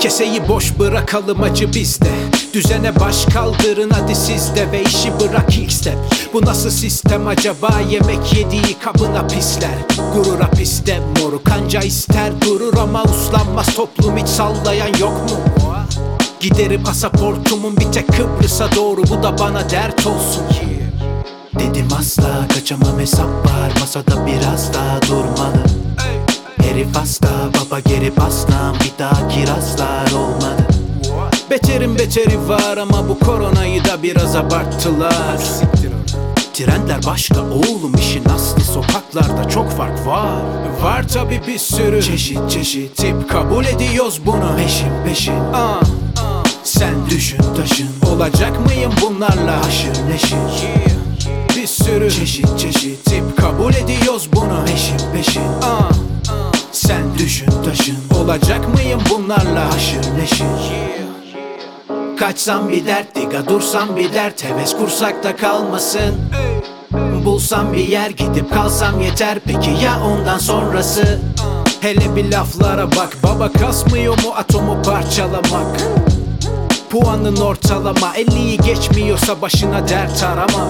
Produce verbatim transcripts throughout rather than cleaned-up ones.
Keseyi boş bırakalım acı bizde. Düzene baş kaldırın hadi sizde ve işi bırak ilk step. Bu nasıl sistem acaba, yemek yediği kabına pisler. Gurur hapiste moruk anca ister durur ama uslanmaz, toplum hiç sallayan yok mu? Giderim pasaportumun bir tek Kıbrıs'a doğru, bu da bana dert olsun. Dedim asla kaçamam, hesap var masada, biraz daha durmalı. Herif hasta, baba geri paslam, bir daha kirazlar olmadı. Beterin beteri var ama bu koronayı da biraz abarttılar. Trendler başka oğlum, işin aslı sokaklarda çok fark var. Var tabi bir sürü Çeşit çeşit tip, kabul ediyoruz bunu. peşin peşin Aa, sen düşün taşın, olacak mıyım bunlarla? haşır neşir Bir sürü çeşit çeşit tip, kabul ediyoruz bunu. peşin peşin Aa, sen düşün taşın, olacak mıyım bunlarla? haşır neşir. Kaçsam bir dert, diga dursam bir dert, heves kursak da kalmasın. Bulsam bir yer, gidip kalsam yeter, peki ya ondan sonrası? Hele bir laflara bak, baba kasmıyor mu atomu parçalamak? Puanın ortalama elliyi geçmiyorsa başına dert arama.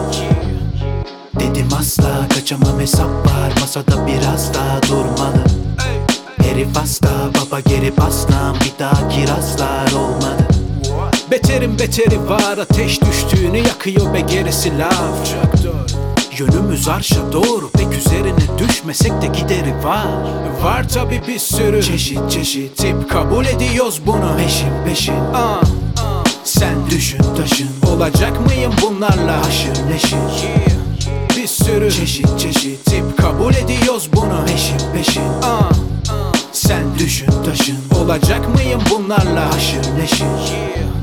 Dedim asla kaçamam, hesap var masada, biraz daha durmalı. Herif hasta, baba geri paslam, bir daha kirazlar olmadı. Beterin beteri var, ateş düştüğünü yakıyor be, gerisi laf. Yönümüz arşa doğru, pek üzerine düşmesek de gideri var. Var tabi bir sürü Çeşit çeşit tip, kabul ediyoruz bunu. peşin peşin Aa, sen düşün taşın, olacak mıyım bunlarla? haşır neşir Bir sürü çeşit çeşit tip, kabul ediyoruz bunu. peşin peşin Aa, sen düşün taşın, olacak mıyım bunlarla? haşır neşir